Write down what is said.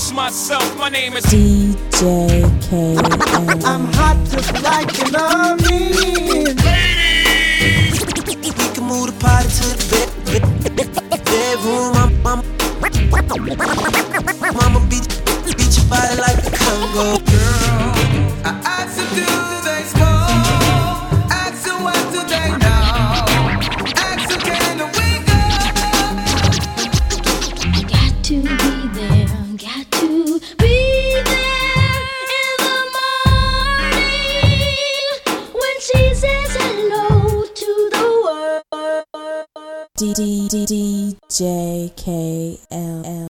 introduce myself. My name is DJ K. I'm hot just like an oven. Ladies. We can move the party to the bedroom. Mama beat your body like a Congo. Girl, I asked you, do they score? Asked you, what do they know? Asked you, can we go? I got to be there, got to be there in the morning when she says hello to the world. DJ KL.